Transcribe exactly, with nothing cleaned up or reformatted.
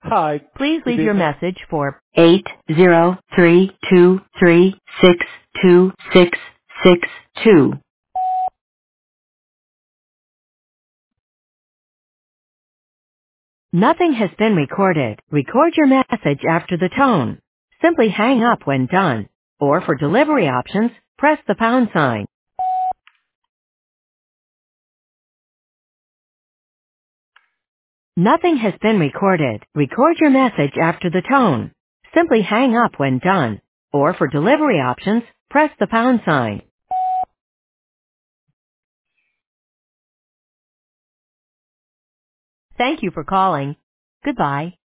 Hi, Please good leave your evening. message for eight zero three two three six two six six two. Nothing has been recorded. Record your message after the tone. Simply hang up when done. Or for delivery options, press the pound sign. Nothing has been recorded. Record your message after the tone. Simply hang up when done. Or for delivery options, press the pound sign. Thank you for calling. Goodbye.